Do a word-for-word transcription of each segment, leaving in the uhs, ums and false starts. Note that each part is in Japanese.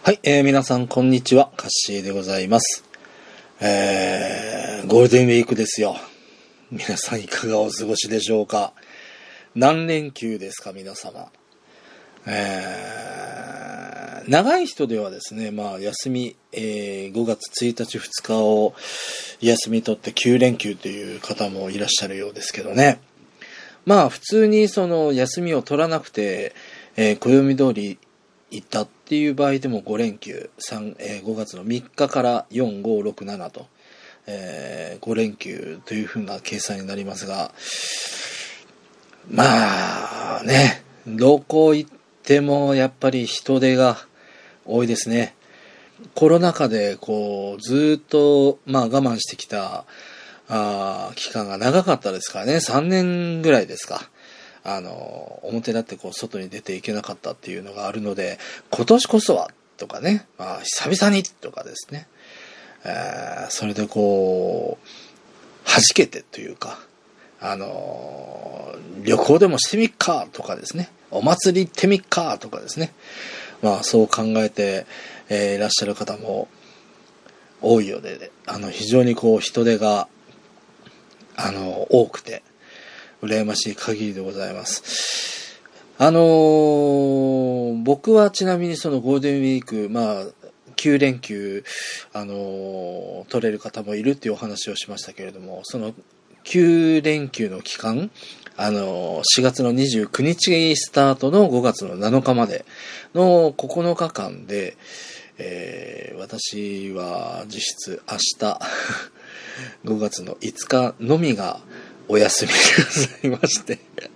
はい、えー、皆さんこんにちは、カッシーでございます。えー、ゴールデンウィークですよ。皆さんいかがお過ごしでしょうか。何連休ですか皆様。えー、長い人ではですね、まあ休み、えー、ごがつついたちふつかを休み取ってきゅうれんきゅうという方もいらっしゃるようですけどね。まあ普通にその休みを取らなくて、えー、暦通り行ったっていう場合でもごれんきゅう、3えー、ごがつのみっかからよん、ご、ろく、ななと、えー、ごれんきゅうというふうな計算になりますが、まあね、どこ行ってもやっぱり人手が多いですね。コロナ禍でこうずっとまあ我慢してきたあ期間が長かったですからね、さんねんぐらいですか。あの表立ってこう外に出ていけなかったっていうのがあるので、今年こそはとかね、まあ、久々にとかですね、えー、それでこう弾けてというか、あの旅行でもしてみっかとかですね、お祭り行ってみっかとかですね、まあそう考えて、えー、いらっしゃる方も多いようで、あの非常にこう人手があの多くて羨ましい限りでございます。あのー、僕はちなみにそのゴールデンウィーク、まあ、きゅうれんきゅう、あのー、取れる方もいるっていうお話をしましたけれども、そのきゅうれんきゅうの期間、あのー、しがつのにじゅうくにちスタートのごがつのなのかまでのここのかかんで、えー、私は実質明日、ごがつのいつかのみがお休みでございまして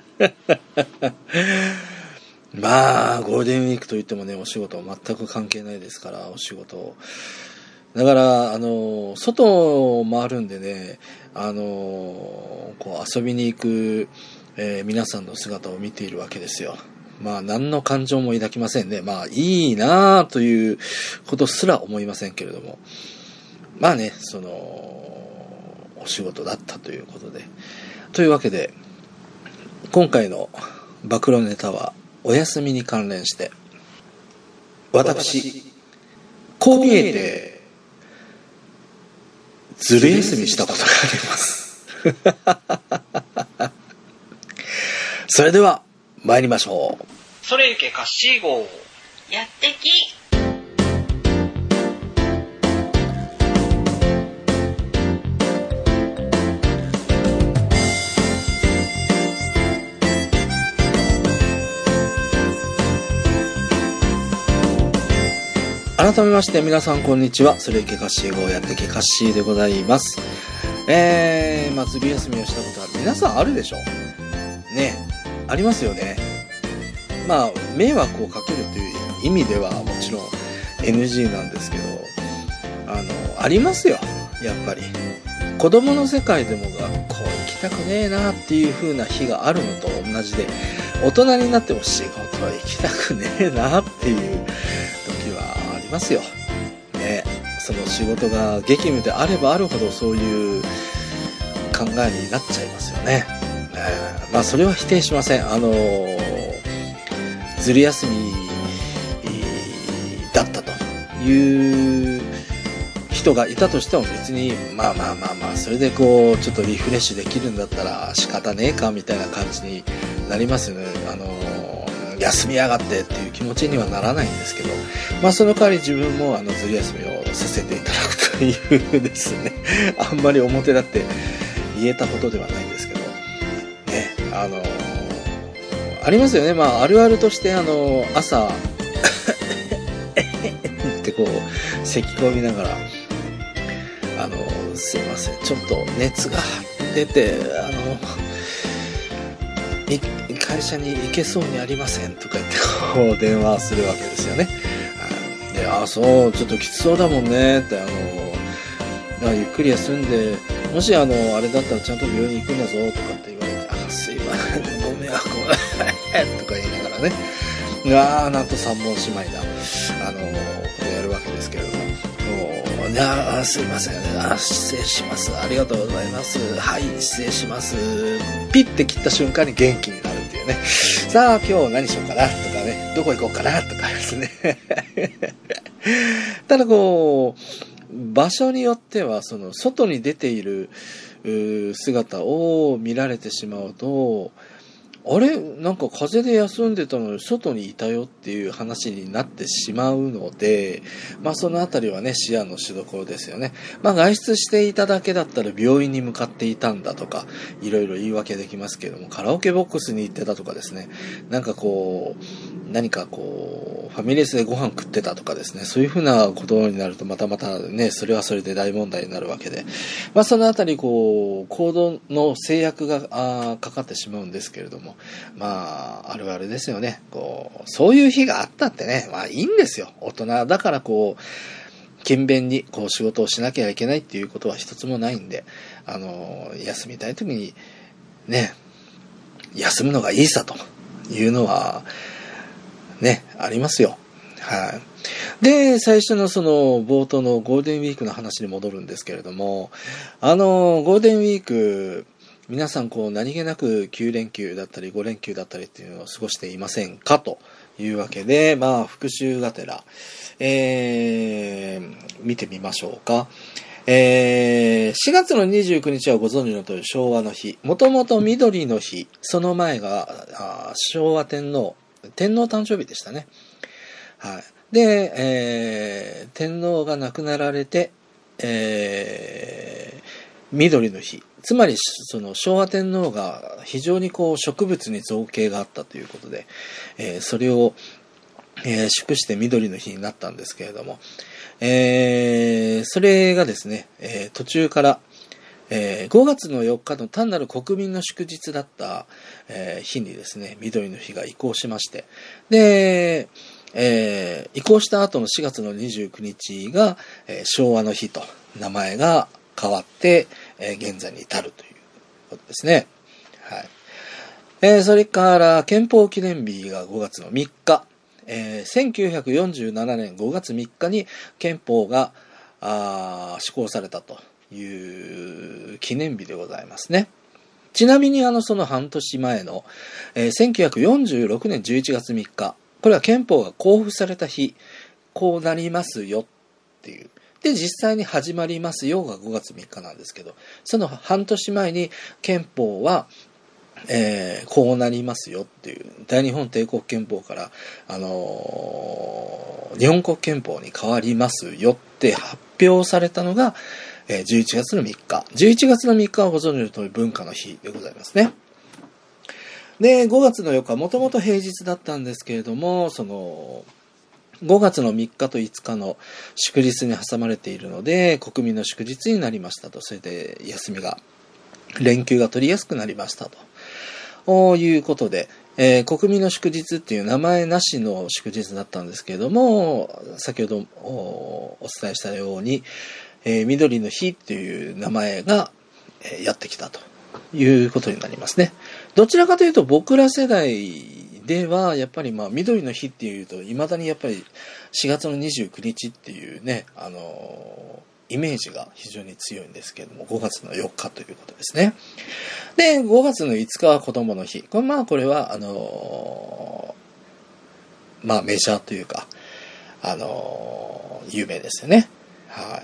まあゴールデンウィークといってもね、お仕事全く関係ないですから、お仕事だからあの外を回るんでね、あのこう遊びに行く、えー、皆さんの姿を見ているわけですよ。まあ何の感情も抱きませんね。まあいいなあということすら思いませんけれども、まあね、そのお仕事だったということで、というわけで今回の暴露ネタはお休みに関連して、私こう見えてずる休みしたことがありますそれでは参りましょう。 それゆけカッシー号やってき。 改めまして皆さんこんにちは。それいけカッシー号やってけカッシーでございます。えー、まあずる休みをしたことは皆さんあるでしょね。ありますよね。まあ迷惑をかけるという意味ではもちろん エヌジー なんですけど、あのありますよ。やっぱり子供の世界でも学校行きたくねえなっていう風な日があるのと同じで、大人になっても仕事は行きたくねえなっていう時はありますよね。その仕事が激務であればあるほどそういう考えになっちゃいますよね。えー、まあそれは否定しません。あのー、ずる休みだったという人がいたとしても別にまあまあまあまあそれでこうちょっとリフレッシュできるんだったら仕方ねえかみたいな感じになりますよね。あのー、休みやがってっていう気持ちにはならないんですけど、まあその代わり自分もあのずる休みをさせていただくというですねあんまり表立って言えたことではないんですけどね、あのー、ありますよね。まああるあるとしてあのー、朝ってこう咳き込みながら、あのー、すいませんちょっと熱が出てあの会社に行けそうにありませんとか言ってこう電話するわけですよね。で、あ、そうちょっときつそうだもんねって、あのゆっくり休んで、もしあのあれだったらちゃんと病院に行くんだぞとかって言われて、あ、すいませんご迷惑をとか言いながらね、ああなんと三本姉妹だあのことやるわけですけれども、いやすいません、あ失礼します、ありがとうございます、はい失礼します、ピッて切った瞬間に元気になるっていうね。さあ今日何しようかなとかね、どこ行こうかなとかですねただこう、場所によっては、その、外に出ている姿を見られてしまうと、あれなんか風邪で休んでたのに外にいたよっていう話になってしまうので、まあそのあたりはね、視野のしどころですよね。まあ外出していただけだったら病院に向かっていたんだとか、いろいろ言い訳できますけれども、カラオケボックスに行ってたとかですね、なんかこう、何かこう、ファミレスでご飯食ってたとかですね、そういうふうなことになるとまたまたね、それはそれで大問題になるわけで、まあそのあたりこう、行動の制約があかかってしまうんですけれども、まあ、あるあるですよね。こう、そういう日があったってね、まあいいんですよ。大人だからこう、勤勉にこう仕事をしなきゃいけないっていうことは一つもないんで、あの、休みたい時にね、休むのがいいさというのは、ね、ありますよ。はい。で、最初のその冒頭のゴールデンウィークの話に戻るんですけれども、あの、ゴールデンウィーク、皆さんこう何気なくきゅう連休だったりご連休だったりっていうのを過ごしていませんかというわけで、まあ復習がてら、えー、見てみましょうか。えー、しがつのにじゅうくにちはご存知の通り昭和の日。もともと緑の日。その前があ昭和天皇、天皇誕生日でしたね。はい。で、えー、天皇が亡くなられて、えー、緑の日。つまり、その昭和天皇が非常にこう植物に造詣があったということで、えー、それを、えー、祝して緑の日になったんですけれども、えー、それがですね、えー、途中から、えー、ごがつのよっかの単なる国民の祝日だった、えー、日にですね、緑の日が移行しまして、で、えー、移行した後のしがつのにじゅうくにちが、えー、昭和の日と名前が変わって、えー、現在に至るということですね。はい。えー、それから憲法記念日がごがつのみっか、えー、せんきゅうひゃくよんじゅうななねんごがつみっかに憲法があ施行されたという記念日でございますね。ちなみにあのその半年前の、えー、せんきゅうひゃくよんじゅうろくねんじゅういちがつみっか、これは憲法が公布された日、こうなりますよっていう。で、実際に始まりますよがごがつみっかなんですけど、その半年前に憲法は、えー、こうなりますよっていう、大日本帝国憲法から、あのー、日本国憲法に変わりますよって発表されたのが、えー、じゅういちがつのみっか。じゅういちがつのみっかはご存知の通り文化の日でございますね。で、ごがつのよっか、もともと平日だったんですけれども、その、ごがつのみっかといつかの祝日に挟まれているので、国民の祝日になりましたと。それで休みが、連休が取りやすくなりましたと。いうことで、えー、国民の祝日っていう名前なしの祝日だったんですけれども、先ほど お, お伝えしたように、えー、緑の日っていう名前が、えー、やってきたということになりますね。どちらかというと僕ら世代ではやっぱりまあ緑の日っていうと未だにやっぱりしがつのにじゅうくにちっていうね、あのーイメージが非常に強いんですけれども、ごがつのよっかということですね。で、ごがつのいつかは子供の日。これまあこれは、あのー、まあメジャーというか、あのー、有名ですよね。はい。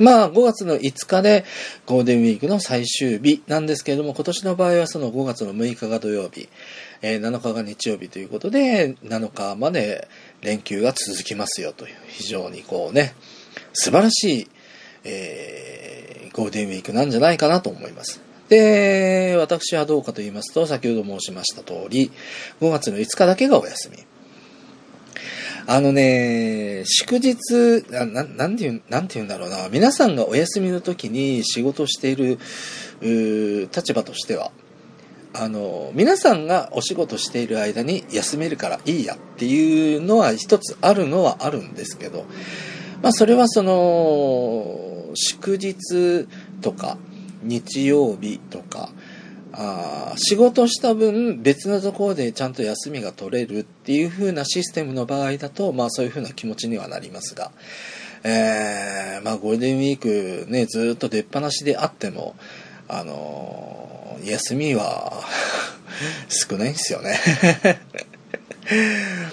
まあごがつのいつかでゴールデンウィークの最終日なんですけれども、今年の場合はそのごがつのむいかが土曜日、えー、なのかが日曜日ということで、なのかまで連休が続きますよという、非常にこうね、素晴らしいえー、ゴールデンウィークなんじゃないかなと思います。で、私はどうかと言いますと、先ほど申しました通り、ごがつのいつかだけがお休み。あのね、祝日、な、なんて言う、なんて言うんだろうな、皆さんがお休みの時に仕事をしている、立場としては、あの、皆さんがお仕事している間に休めるからいいやっていうのは一つあるのはあるんですけど、まあそれはその、祝日とか日曜日とかあ仕事した分別のところでちゃんと休みが取れるっていう風なシステムの場合だとまあそういう風な気持ちにはなりますが、えー、まあゴールデンウィークねずっと出っ放しであってもあのー、休みは少ないんですよね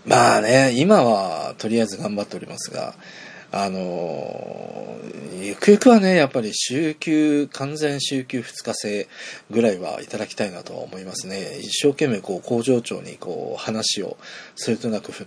まあね、今はとりあえず頑張っておりますが、あのー、ゆくゆくはね、やっぱり週休、完全週休ふつか制ぐらいはいただきたいなと思いますね。一生懸命こう工場長にこう話をそれとなく振って、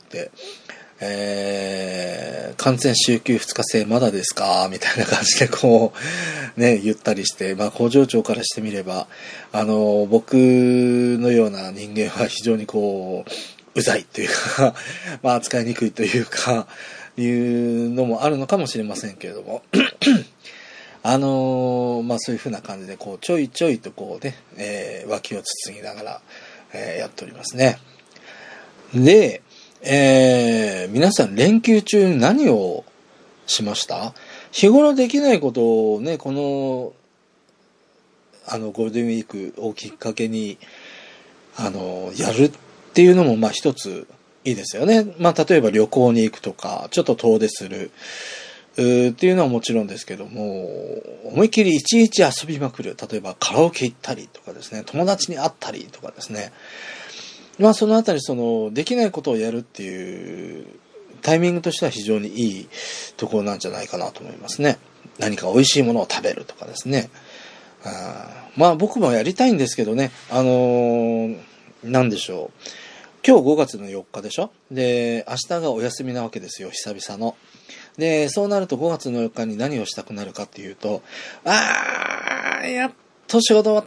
えー、完全週休ふつか制まだですかみたいな感じでこう、ね、言ったりして、まあ工場長からしてみれば、あのー、僕のような人間は非常にこう、うざいというか、まあ扱いにくいというか、いうのもあるのかもしれませんけれどもあのー、まあそういう風な感じでこうちょいちょいとこうね、えー、脇をつつぎながら、えー、やっておりますね。で、えー、皆さん連休中何をしました？日頃できないことをね、このあのゴールデンウィークをきっかけにあのやるっていうのもまあ一ついいですよね。まあ例えば旅行に行くとか、ちょっと遠出するっていうのはもちろんですけども、思いっきりいちいち遊びまくる。例えばカラオケ行ったりとかですね、友達に会ったりとかですね。まあそのあたりそのできないことをやるっていうタイミングとしては非常にいいところなんじゃないかなと思いますね。何か美味しいものを食べるとかですね。あまあ僕もやりたいんですけどね、あのー、なんでしょう。今日ごがつのよっかでしょ？で、明日がお休みなわけですよ、久々の。で、そうなるとごがつのよっかに何をしたくなるかっていうと、あー、やっと仕事終わった、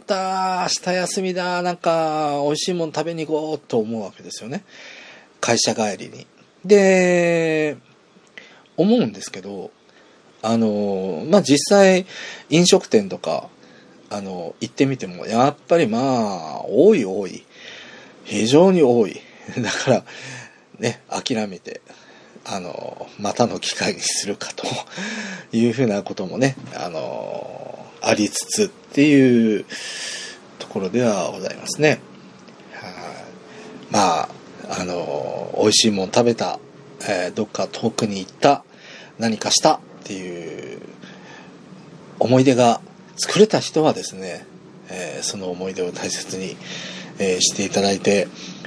明日休みだ、なんか、美味しいもの食べに行こうと思うわけですよね。会社帰りに。で、思うんですけど、あの、まあ、実際、飲食店とか、あの、行ってみても、やっぱりまあ、多い多い。非常に多い。だから、ね、諦めて、あの、またの機会にするかというふうなこともね、あの、ありつつっていうところではございますね。はまあ、あの、美味しいもん食べた、えー、どっか遠くに行った、何かしたっていう思い出が作れた人はですね、えー、その思い出を大切に、えー、していただいて、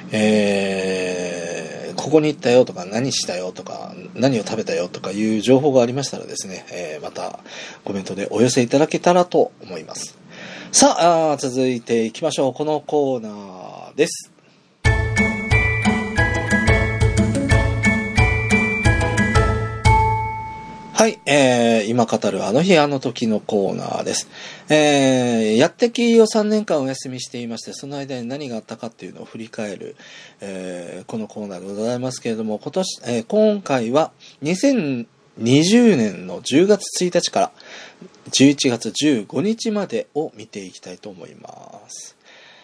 えー、ここに行ったよとか何したよとか何を食べたよとかいう情報がありましたらですね、えー、またコメントでお寄せいただけたらと思います。さあ、あ続いていきましょう。このコーナーです。はい、えー、今語るあの日あの時のコーナーです。えー、やってきをさんねんかんお休みしていまして、その間に何があったかっていうのを振り返る、えー、このコーナーでございますけれども、今年、えー、今回はにせんにじゅうねんのじゅうがつついたちからじゅういちがつじゅうごにちまでを見ていきたいと思います。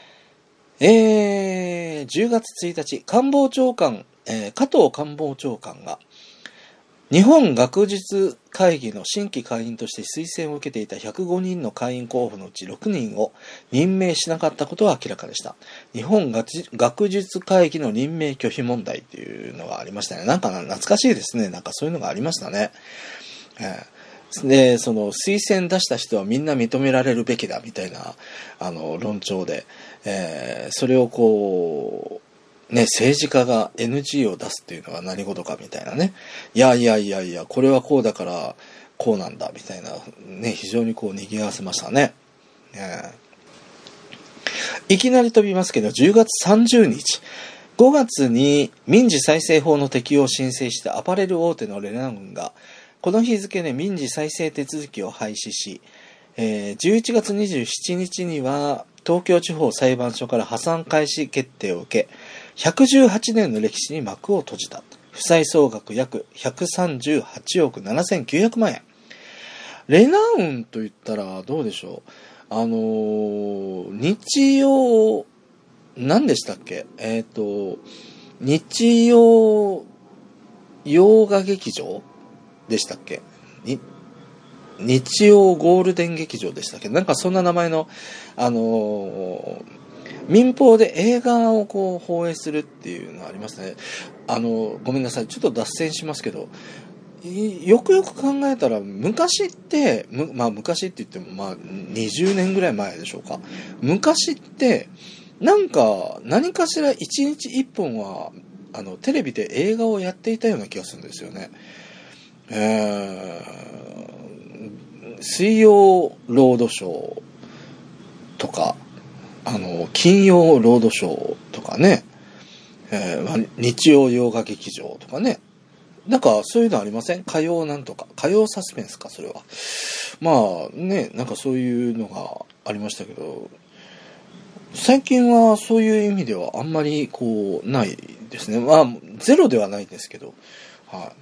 えー、じゅうがつついたち、官房長官、えー、加藤官房長官が日本学術会議の新規会員として推薦を受けていたひゃくごにんの会員候補のうちろくにんを任命しなかったことが明らかでした。日本学術会議の任命拒否問題っていうのがありましたね。なんか懐かしいですね。なんかそういうのがありましたね。えー、で、その推薦出した人はみんな認められるべきだみたいなあの論調で、えー、それをこうね、政治家が エヌジー を出すっていうのは何事かみたいなね。いやいやいやいや、これはこうだからこうなんだみたいな、ね、非常にこう賑わせましたね。ねいきなり飛びますけど、じゅうがつさんじゅうにち、ごがつに民事再生法の適用を申請したアパレル大手のレナンが、この日付で民事再生手続きを廃止し、えー、じゅういちがつにじゅうしちにちには東京地方裁判所から破産開始決定を受け、ひゃくじゅうはちねんの歴史に幕を閉じた。負債総額約ひゃくさんじゅうはちおくななせんきゅうひゃくまんえん。レナウンと言ったらどうでしょう。あのー、日曜、何でしたっけえっと、日曜洋画劇場でしたっけに日曜ゴールデン劇場でしたっけなんかそんな名前の、あのー、民放で映画をこう放映するっていうのがありますね。あの、ごめんなさい。ちょっと脱線しますけど、よくよく考えたら、昔って、まあ昔って言ってもまあにじゅうねんぐらい前でしょうか。昔って、なんか何かしらいちにちいっぽんはあのテレビで映画をやっていたような気がするんですよね。えー、水曜ロードショーとか、あの金曜ロードショーとかね、えーまあ、日曜洋画劇場とかね、なんかそういうのありません？火曜なんとか、火曜サスペンスか、それは。まあね、なんかそういうのがありましたけど、最近はそういう意味ではあんまりこうないですね。まあゼロではないんですけど、はい、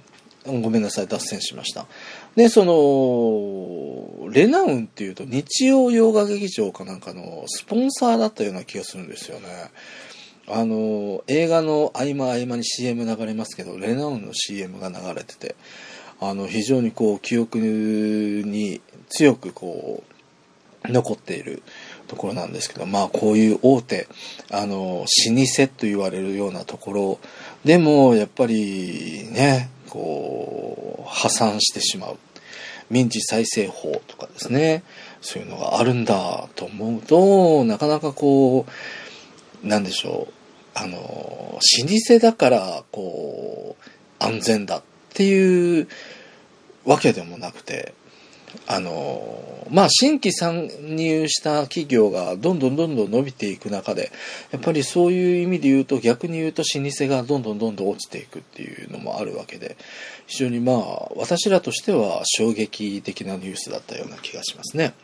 ごめんなさい、脱線しました。で、そのレナウンっていうと日曜洋画劇場かなんかのスポンサーだったような気がするんですよね。あの映画の合間合間に シーエム 流れますけど、レナウンの シーエム が流れてて、あの非常にこう記憶に強くこう残っているところなんですけど、まあこういう大手、あの老舗と言われるようなところでもやっぱりね、こう破産してしまう、民事再生法とかですね、そういうのがあるんだと思うと、なかなかこうなんでしょう、あの老舗だからこう安全だっていうわけでもなくて、あのまあ新規参入した企業がどんどんどんどん伸びていく中で、やっぱりそういう意味で言うと、逆に言うと老舗がどんどんどんどん落ちていくっていうのもあるわけで、非常にまあ私らとしては衝撃的なニュースだったような気がしますね。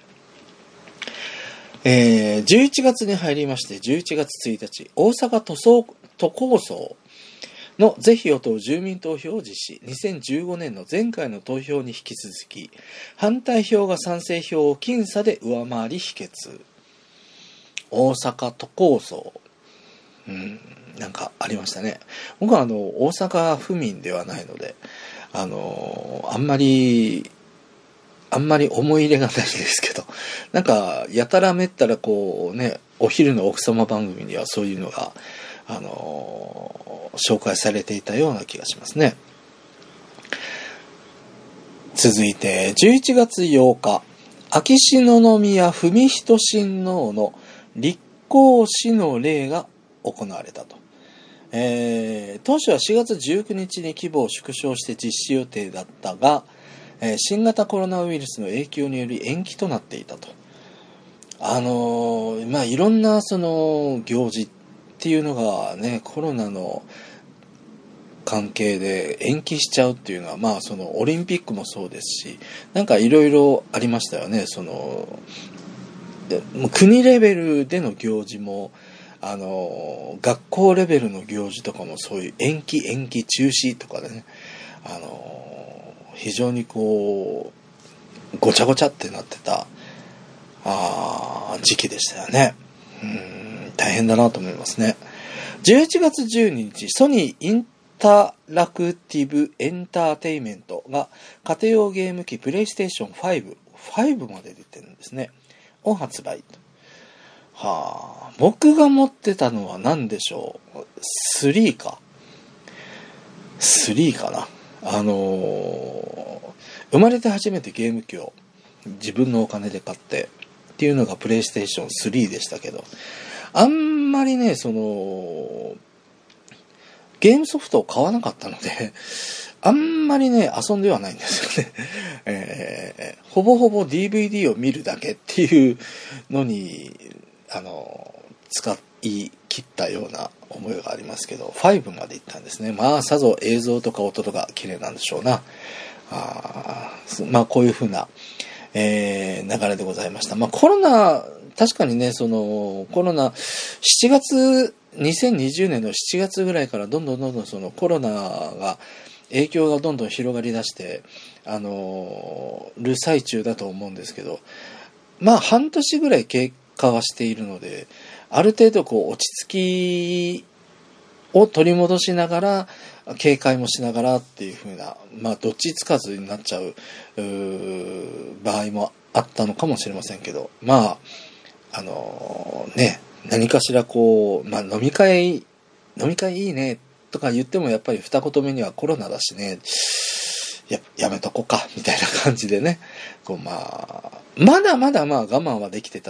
えー、じゅういちがつに入りまして、じゅういちがつついたち、大阪都総都構想の是非を問う住民投票を実施。にせんじゅうごねんの前回の投票に引き続き、反対票が賛成票を僅差で上回り否決。大阪都構想、うん、なんかありましたね。僕はあの大阪府民ではないので、あのあんまりあんまり思い入れがないんですけど、なんかやたらめったらこうね、お昼の奥様番組にはそういうのがあのー、紹介されていたような気がしますね。続いてじゅういちがつようか、秋篠宮文仁親王の立皇嗣の礼が行われたと。えー、当初はしがつじゅうくにちに規模を縮小して実施予定だったが、えー、新型コロナウイルスの影響により延期となっていたと。あのー、まあいろんなその行事っていうのがね、コロナの関係で延期しちゃうっていうのは、まあそのオリンピックもそうですし、なんかいろいろありましたよね。そのでもう国レベルでの行事も、あの学校レベルの行事とかもそういう延期延期中止とかでね、あの非常にこうごちゃごちゃってなってたあ時期でしたよね。うーん、大変だなと思いますね。じゅういちがつじゅうににち、ソニーインタラクティブエンターテイメントが家庭用ゲーム機プレイステーションファイブ、ファイブまで出てるんですね。を発売。はあ、僕が持ってたのは何でしょう。スリーか。スリーかな。あのー、生まれて初めてゲーム機を自分のお金で買ってっていうのがプレイステーションスリーでしたけど、あんまりね、そのゲームソフトを買わなかったので、あんまりね遊んではないんですよね。えー、ほぼほぼ ディーブイディー を見るだけっていうのにあの使い切ったような思いがありますけど、ファイブまで行ったんですね。まあさぞ映像とか音とか綺麗なんでしょうな。あまあこういう風な、えー、流れでございました。まあコロナ、確かにね、そのコロナしちがつにせんにじゅうねんのしちがつぐらいからどんどんどんどんそのコロナが影響がどんどん広がり出してあのる最中だと思うんですけど、まあ半年ぐらい経過はしているので、ある程度こう落ち着きを取り戻しながら警戒もしながらっていう風な、まあどっちつかずになっちゃう、うー場合もあったのかもしれませんけど、まああのー、ね、何かしらこう、まあ飲み会飲み会いいねとか言ってもやっぱり二言目にはコロナだしね、や, やめとこうかみたいな感じでね、こうまあまだまだまあ我慢はできてた時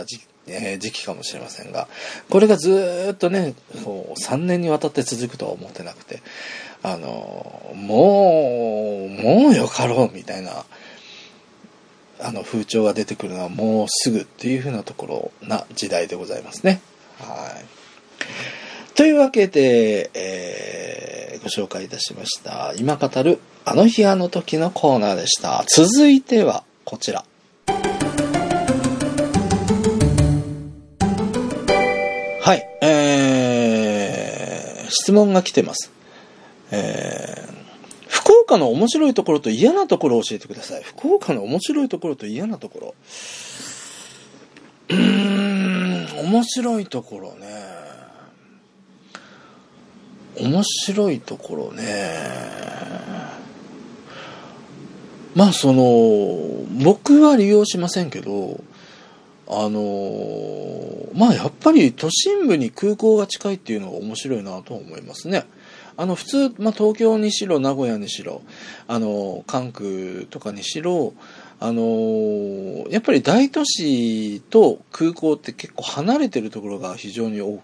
えー、時期かもしれませんが、これがずーっとね、こうさんねんにわたって続くとは思ってなくて、あのもうもうよかろうみたいなあの風潮が出てくるのはもうすぐっていう風なところな時代でございますね。はい。というわけで、えー、ご紹介いたしました今語るあの日あの時のコーナーでした。続いてはこちら。はい、えー、質問が来てます。えー、福岡の面白いところと嫌なところを教えてください。福岡の面白いところと嫌なところ。うーん、面白いところね。面白いところね。まあその、僕は利用しませんけど、あのまあやっぱり都心部に空港が近いっていうのが面白いなと思いますね。あの普通、まあ、東京にしろ名古屋にしろ、あの関空とかにしろ、あのやっぱり大都市と空港って結構離れてるところが非常に多くって、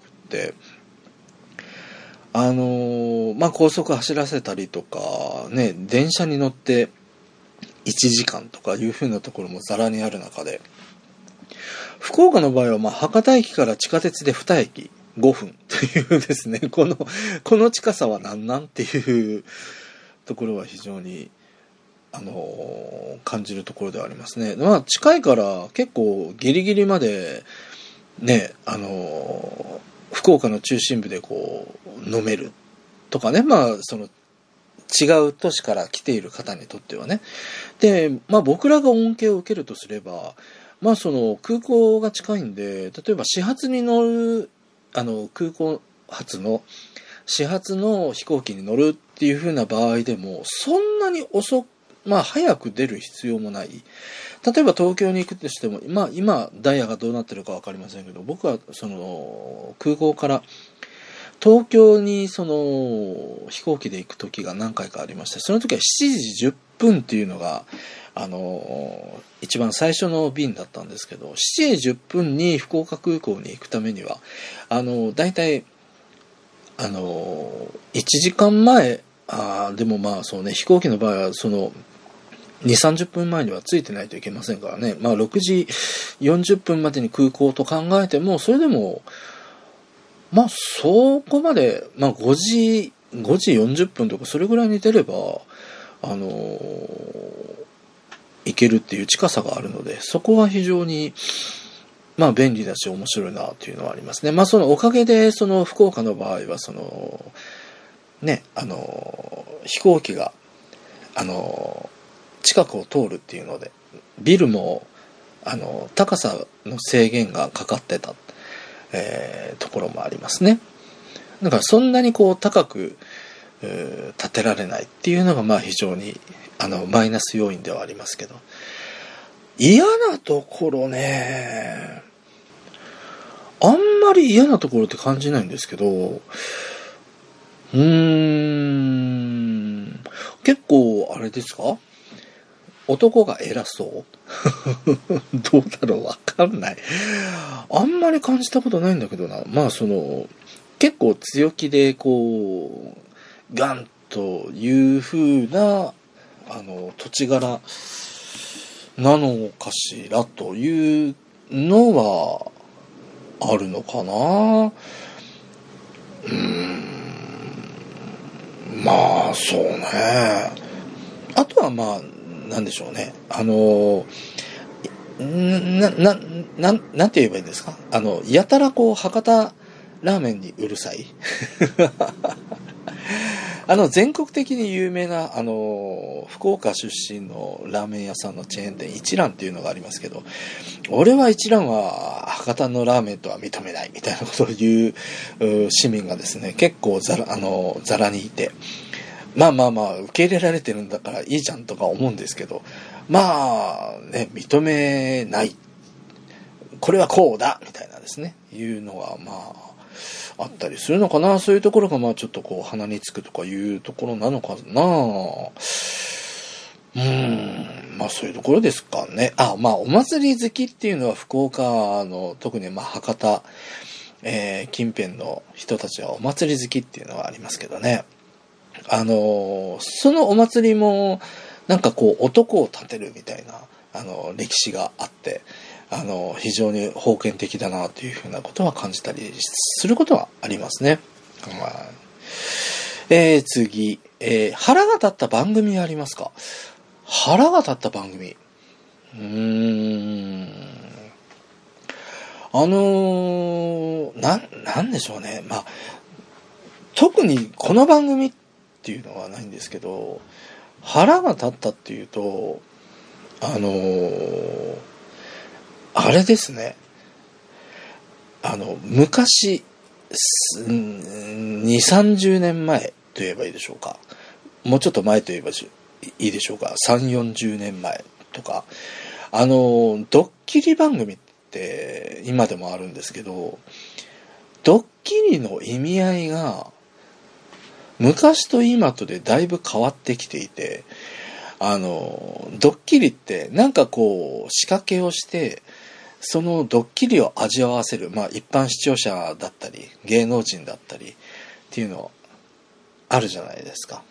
あのまあ高速走らせたりとかね、電車に乗っていちじかんとかいう風なところもざらにある中で、福岡の場合は、まあ、博多駅から地下鉄でに駅ごふんというですね、この、この近さは何なんっていうところは非常に、あのー、感じるところではありますね。まあ、近いから結構ギリギリまで、ね、あのー、福岡の中心部でこう、飲めるとかね、まあ、その、違う都市から来ている方にとってはね。で、まあ僕らが恩恵を受けるとすれば、まあその空港が近いんで、例えば始発に乗る、あの空港発の始発の飛行機に乗るっていう風な場合でも、そんなに遅く、まあ早く出る必要もない。例えば東京に行くとしても、まあ今ダイヤがどうなってるかわかりませんけど、僕はその空港から東京にその飛行機で行く時が何回かありまして、その時はしちじじゅっぷんっていうのがあの一番最初の便だったんですけど、しちじじゅっぷんに福岡空港に行くためにはあのだいたいあのいちじかんまえ、あでもまあそうね、飛行機の場合はそのにじゅう、さんじゅっぷんまえには着いてないといけませんからね。まあろくじよんじゅっぷんまでに空港と考えても、それでもまあそこまで、まあごじ、ごじよんじゅっぷんとかそれぐらいに出れば、あのー、行けるっていう近さがあるので、そこは非常に、まあ便利だし面白いなというのはありますね。まあそのおかげで、その福岡の場合は、その、ね、あのー、飛行機が、あのー、近くを通るっていうので、ビルも、あのー、高さの制限がかかってた。えー、ところもありますね。だからそんなにこう高く、えー、建てられないっていうのがまあ非常にあのマイナス要因ではありますけど、嫌なところね、あんまり嫌なところって感じないんですけど、うーん、結構あれですか？男が偉そうどうだろう、わかんない。あんまり感じたことないんだけどな。まあその、結構強気でこう、ガンという風な、あの、土地柄なのかしらというのはあるのかな。うーん、まあそうね。あとはまあ、なんでしょうね。あの、な、な、な、なんて言えばいいんですか？あの、やたらこう、博多ラーメンにうるさい。あの、全国的に有名な、あの、福岡出身のラーメン屋さんのチェーン店、一蘭っていうのがありますけど、俺は一蘭は博多のラーメンとは認めないみたいなことを言う市民がですね、結構ざら、あの、ざらにいて、まあまあまあ、受け入れられてるんだからいいじゃんとか思うんですけど、まあね、認めない。これはこうだみたいなですね、いうのがまあ、あったりするのかな。そういうところがまあちょっとこう鼻につくとかいうところなのかな。うーん、 まあそういうところですかね。あ、まあお祭り好きっていうのは福岡の特にまあ博多、えー、近辺の人たちはお祭り好きっていうのはありますけどね。あのー、そのお祭りもなんかこう男を立てるみたいなあの歴史があって、あの非常に封建的だなというふうなことは感じたりすることはありますね。まあ、えー、次、えー、腹が立った番組ありますか？腹が立った番組。うーん。あのー、なん、なんでしょうね。まあ、特にこの番組っていうのはないんですけど、腹が立ったっていうと、あのー、あれですね。あの、昔、に、さんじゅうねんまえと言えばいいでしょうか。もうちょっと前と言えばいいでしょうか。さん、よんじゅうねんまえとか。あの、ドッキリ番組って今でもあるんですけど、ドッキリの意味合いが昔と今とでだいぶ変わってきていて、あの、ドッキリってなんかこう仕掛けをして、そのドッキリを味わわせる、まあ一般視聴者だったり、芸能人だったりっていうのあるじゃないですか。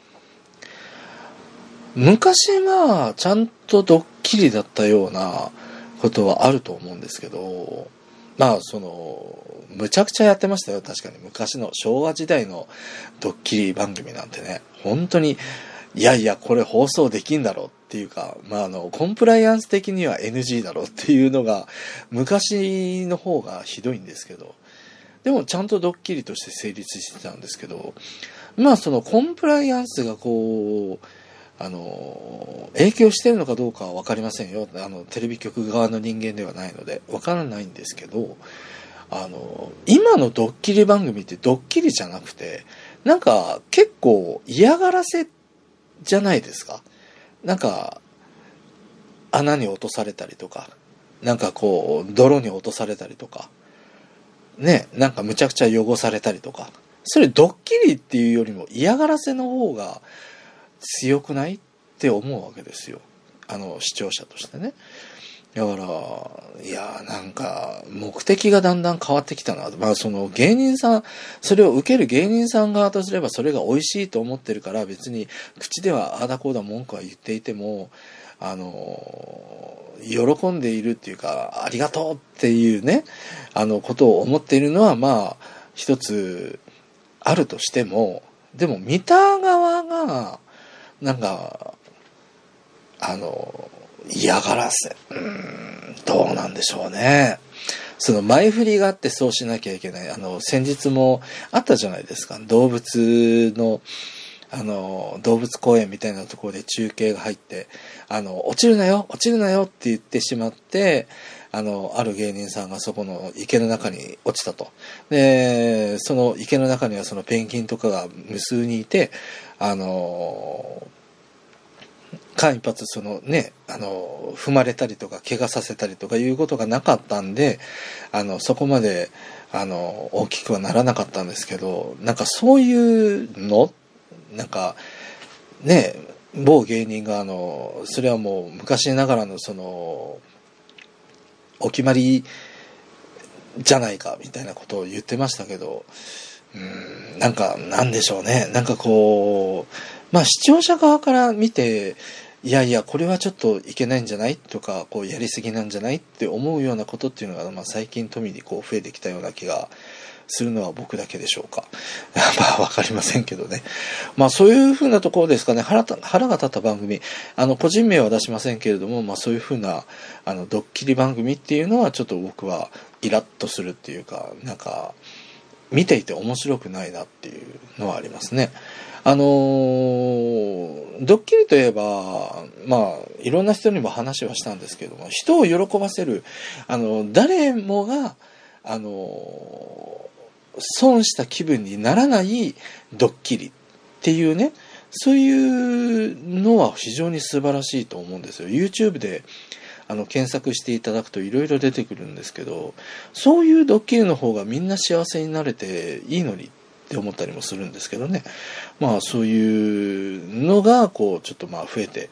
昔はちゃんとドッキリだったようなことはあると思うんですけど、まあそのむちゃくちゃやってましたよ。確かに昔の昭和時代のドッキリ番組なんてね、本当にいやいやこれ放送できんだろうっていうか、まああのコンプライアンス的には エヌジー だろうっていうのが昔の方がひどいんですけど、でもちゃんとドッキリとして成立してたんですけど、まあそのコンプライアンスがこうあの影響してるのかどうかは分かりませんよ。あのテレビ局側の人間ではないので分からないんですけど、あの今のドッキリ番組ってドッキリじゃなくてなんか結構嫌がらせじゃないですか。なんか穴に落とされたりとか、なんかこう泥に落とされたりとかね、なんかむちゃくちゃ汚されたりとか、それドッキリっていうよりも嫌がらせの方が強くないって思うわけですよ。あの視聴者としてね。だからいやなんか目的がだんだん変わってきたな。まあその芸人さん、それを受ける芸人さん側とすればそれが美味しいと思ってるから別に口ではああだこうだ文句は言っていても、あの喜んでいるっていうかありがとうっていうね、あのことを思っているのはまあ一つあるとしても、でも見た側がなんかあの嫌がらせ、うーんどうなんでしょうね。その前振りがあってそうしなきゃいけない。あの先日もあったじゃないですか。動物のあの動物公園みたいなところで中継が入って、あの落ちるなよ落ちるなよって言ってしまって、あのある芸人さんがそこの池の中に落ちたと。でその池の中にはそのペンギンとかが無数にいて、あの間一髪そのね、あの踏まれたりとか怪我させたりとかいうことがなかったんで、あのそこまであの大きくはならなかったんですけど、なんかそういうのなんかね、某芸人があのそれはもう昔ながらのそのお決まりじゃないかみたいなことを言ってましたけど、うーんなんかなんでしょうね、なんかこうまあ視聴者側から見ていやいやこれはちょっといけないんじゃないとか、こうやりすぎなんじゃないって思うようなことっていうのが、まあ、最近富にこう増えてきたような気がするのは僕だけでしょうか。まあわかりませんけどね。まあそういうふうなところですかね。腹た腹が立った番組、あの個人名は出しませんけれども、まあそういうふうなあのドッキリ番組っていうのはちょっと僕はイラッとするっていうか、なんか見ていて面白くないなっていうのはありますね。あのー、ドッキリといえば、まあ、いろんな人にも話はしたんですけども、人を喜ばせる、あの、誰もが、あのー、損した気分にならないドッキリっていうね、そういうのは非常に素晴らしいと思うんですよ。YouTube であの検索していただくといろいろ出てくるんですけど、そういうドッキリの方がみんな幸せになれていいのにって思ったりもするんですけどね。まあそういうのがこうちょっとまあ増えて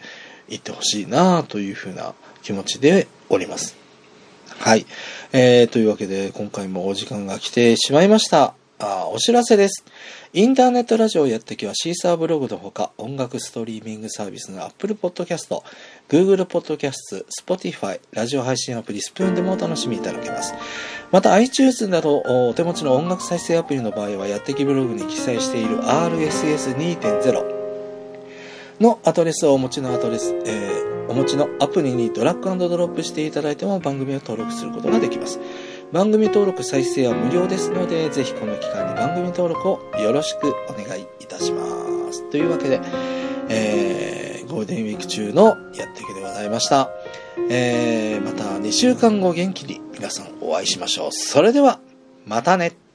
行ってほしいなというふうな気持ちでおります。はい。えー、というわけで今回もお時間が来てしまいました。あ、お知らせです。インターネットラジオやってきはシーサーブログのほか音楽ストリーミングサービスの Apple Podcast、Google Podcast、Spotify、ラジオ配信アプリスプーンでもお楽しみいただけます。また iTunes などお手持ちの音楽再生アプリの場合はやってきブログに記載している アールエスエスにてんゼロ のアドレスをお持ちのアドレス、えー、お持ちのアプリにドラッグ&ドロップしていただいても番組を登録することができます。番組登録再生は無料ですので、ぜひこの期間に番組登録をよろしくお願いいたします。というわけで、えー、ゴールデンウィーク中のやっていけでございました。えー、またにしゅうかんご元気に皆さんお会いしましょう。それでは、またね。